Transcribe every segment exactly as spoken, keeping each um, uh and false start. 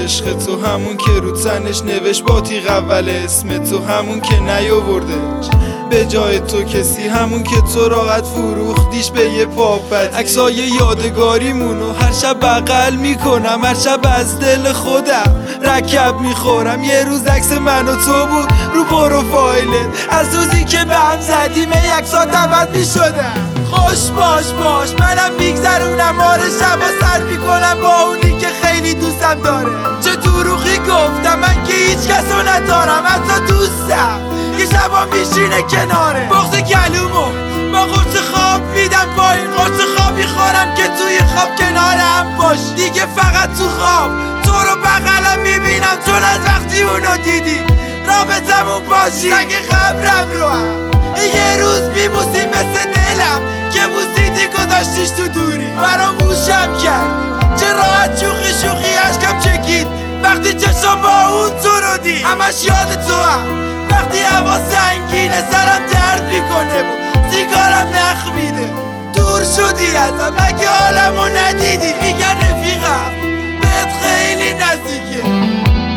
عشق تو، همون که رو تنش نوشت با تیغ اول اسم تو، همون که نیاوردش به جای تو کسی، همون که تو راحت فروختیش به یه پاپتی. عکسای یادگاریمونو هر شب بغل میکنم، هر شب از دل خودم رکب میخورم. یه روز عکس من و تو بود رو پروفایلت، از روزی که به هم زدیم عکسات عوض میشدم. خوش باش باش منم میگذرونم آره شبا سر میکنم با اونی که خیلی دوستم داره. چه دروغی گفتم من که هیچ کسو ندارم، حتی دوستم یه شبا میشینه کناره. بغض گلومو با قرص خواب میدم پایین، قرص خواب میخورم که توی خواب کنارم باش. دیگه فقط تو خواب تو رو بغلم میبینم، چون از وقتی اونو دیدی رابطمون باشی سنگ قبرم رو هم. یه روز میبوسی مثل دلم که بوسیدی گذاشتیش تو دوری، فراموشم کرد چه راحت شوخی شوخی عشقم چکید وقتی چشم با اون تو رو دید. همش یاد تو هم وقتی هوا سنگینه سرم درد میکنه و سیگارم نخ میده. دور شدی ازم مگه حالمو ندیدی؟ میگن رفیقم بهت خیلی نزدیکه.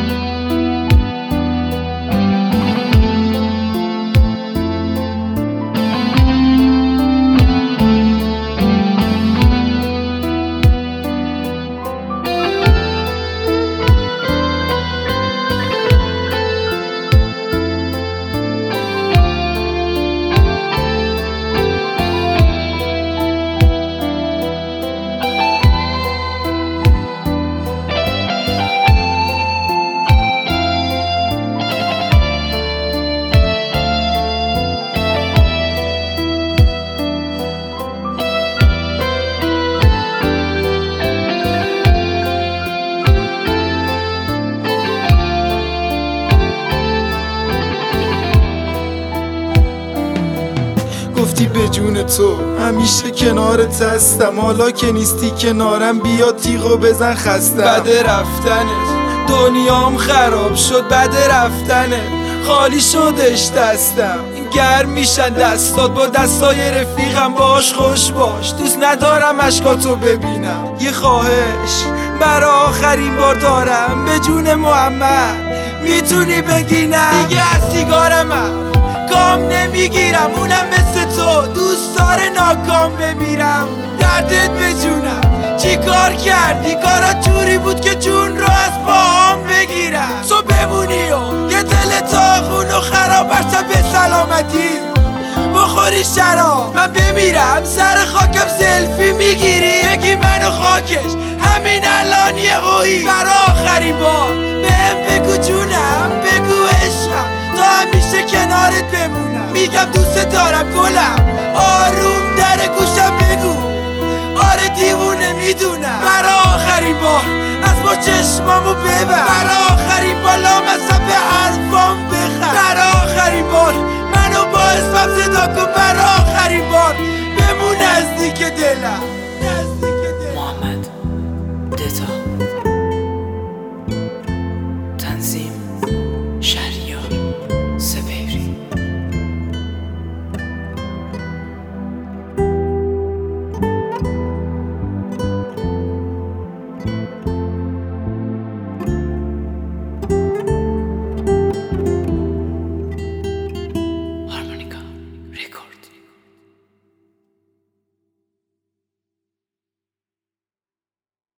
گفتی به جون تو همیشه کنارت هستم، حالا که نیستی کنارم بیا تیغو بزن خستم. بعد رفتنت دنیام خراب شد، بعد رفتنت خالی شدش دستم. گرم میشن دستات با دستای رفیقم، باش خوش باش دوست ندارم اشکاتو ببینم. یه خواهش برا آخرین بار دارم به جون محمد، میتونی بگی نه؟ دیگه از سیگارم کام نمیگیرم، اونم مثل تو دوست داره ناکام بمیرم. دردت به جونم چی کار کردی؟ کارا جوری بود که جون رو از پاهم بگیرم. تو بمونی و یه دل تاخون و خراب برسم به سلامتی بخوری شراب. من بمیرم سر خاکم سلفی میگیری، بگی منو خاکش همین الان یه قویی. برا آخرین بار بهم بگو جونم، بگو عشقم تا همیشه کنارت بمونم. میگم دوست دارم گلم، آروم در گوشم بگو آره دیوونه میدونم. برا آخرین بار از با چشمامو ببر.